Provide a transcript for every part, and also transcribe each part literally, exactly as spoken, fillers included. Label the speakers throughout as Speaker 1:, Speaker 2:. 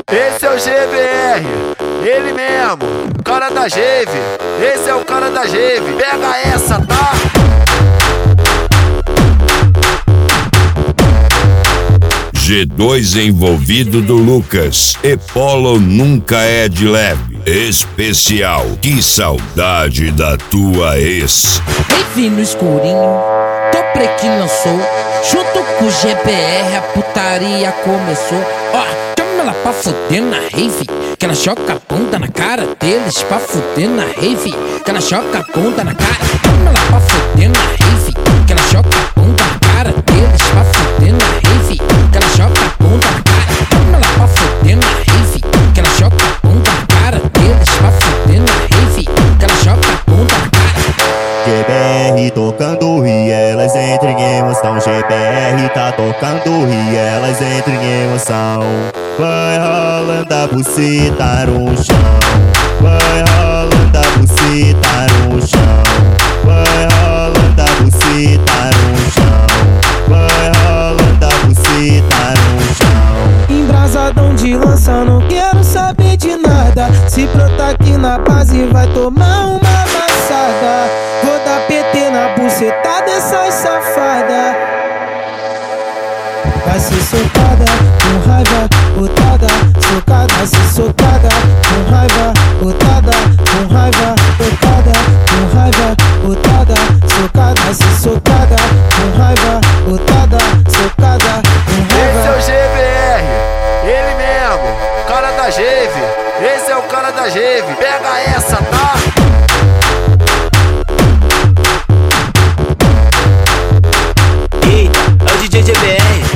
Speaker 1: Esse é o G B R, ele mesmo, o cara da Geve. Esse é o cara da Geve, pega essa, tá?
Speaker 2: G dois envolvido do Lucas, e Polo nunca é de leve. Especial, que saudade da tua ex.
Speaker 3: Rave no escurinho, Topre que lançou. Junto com o G B R a putaria começou. Ó, chama ela pra fuder na rave, que ela choca a bunda na cara deles. Pra fuder na rave, que ela choca a bunda na cara. Chama ela pra fuder na rave, que ela choca a bunda na cara deles. Pra fuder na rave, que ela choca a bunda na cara. Chama ela pra fuder na rave, que ela choca a bunda na cara deles. Pra fuder na rave, que ela choca a bunda na cara.
Speaker 4: G B R tocando e elas entram em emoção. G B R tá tocando e elas entram em emoção. Vai rolando a buceta no chão. Vai rolando a buceta no chão. Vai rolando a buceta no chão. Vai rolando a buceta no chão.
Speaker 5: Embrasadão de lança, não quero saber de nada. Se brotar aqui na base vai tomar uma amassada. Vou dar P T na buceta dessas safadas. Vai ser socada, com raiva, botada, socada, se socada, com raiva, botada, com raiva, tocada, com raiva, botada, socada, se socada, com raiva, botada, socada, com raiva.
Speaker 1: Esse é o G B R, ele mesmo, o cara da Geve. Esse é o cara da Geve, pega essa, tá?
Speaker 6: Eita, é o D J G B R.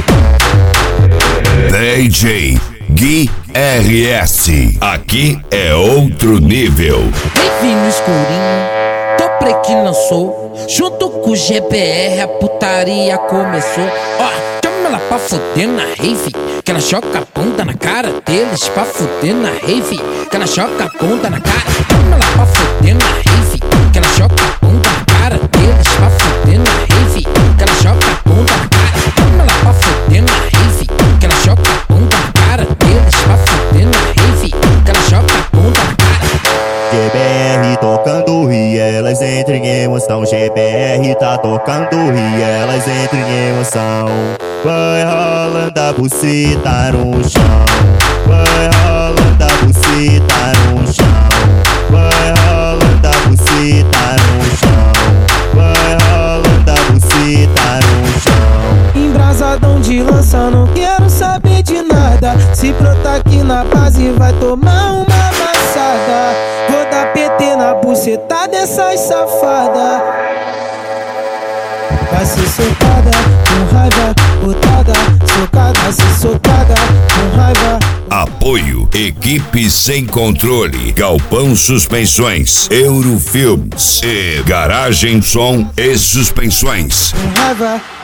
Speaker 2: D J Gui R S, aqui é outro nível.
Speaker 3: Rave no escurinho, Topre que lançou. Junto com o G B R a putaria começou. Ó, chama ela pra fuder na rave, que ela choca a bunda na cara deles. Pra fuder na rave, que ela choca a bunda na cara. Chama ela pra fuder na rave, que ela choca a bunda na cara deles. Pra fuder na rave, que ela choca a bunda na cara. Chama ela pra fuder na rave, que ela choca a bunda na cara deles. Pra fuder na rave, que ela choca a bunda na cara.
Speaker 4: G B R tocando e elas entram em emoção. G B R tá tocando e elas entram em emoção. Vai rolando a buceta no chão. Vai rolando a buceta no chão. Vai rolando a buceta no chão. Vai rolando a buceta no chão.
Speaker 5: Embrasadão de lança, não quero saber de nada. Se brotar aqui na base vai tomar uma amassada. Vou dar P T na buceta dessas safadas. Vai ser socada, com raiva, botada, socada, se socada, com raiva.
Speaker 2: Apoio Equipe Sem Controle, Galpão Suspensões, Eurofilmes e Garagem Som e Suspensões.
Speaker 5: Com raiva.